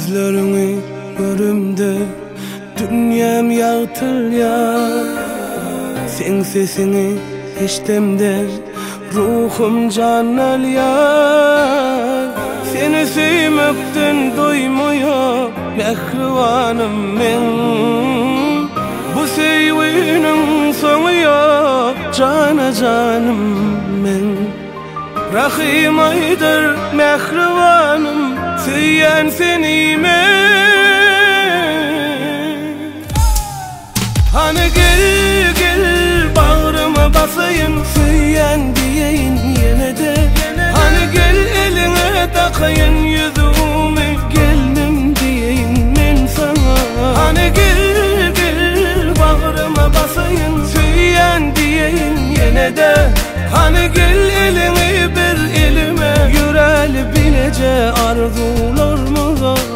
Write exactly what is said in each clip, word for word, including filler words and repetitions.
Gözlerini görümde dünyam yağtırlar. Sen sesini iştemde ruhum can alıyor. Seni sevmekten doymuyor mehrivanım men. Bu sevginin sonu yok cana canım men. Rahim aydır mehrivanım söyleyen seni men. Hani gel gel bağrıma basayım söyleyen diyeyim yine de. Hani gel eline takayın yüzümü gelmem diyeyim men sana. Hani gel gel bağrıma basayım söyleyen diyeyim yine de. Hani gel elini bir elime yürel bilece arzular mı?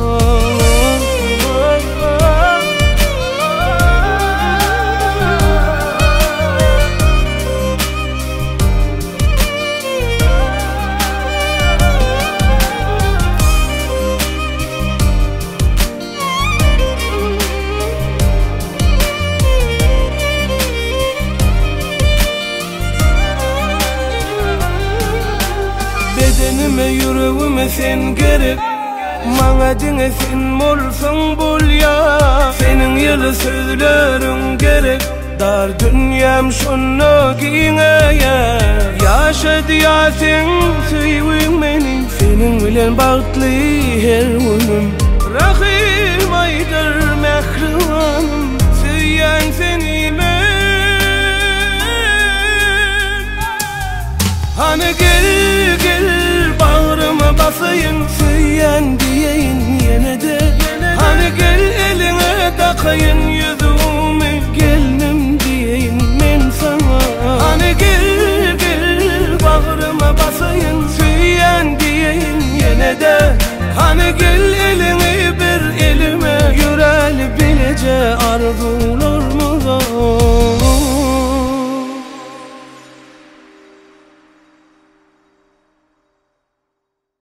Bedenime yüreğime sen gerek, bana dine sen olsun bul ya. Senin yılı sözlerin gerek, dar dünyam şunu giyine ya. Yaşadı ya sen sevin beni, senin bilen bağlı her günüm. Rahim aydır mehrivanım söyleyen seni men. Hani gel gel bağrıma basayım söyleyen diyeyim yine de. Hani gel eline takayın yüzümü gelmem diyeyim men sana. Hani gel gel bağrıma basayım söyleyen diyeyim yine de. Hani gel elini bir elime yürel bilece arzular.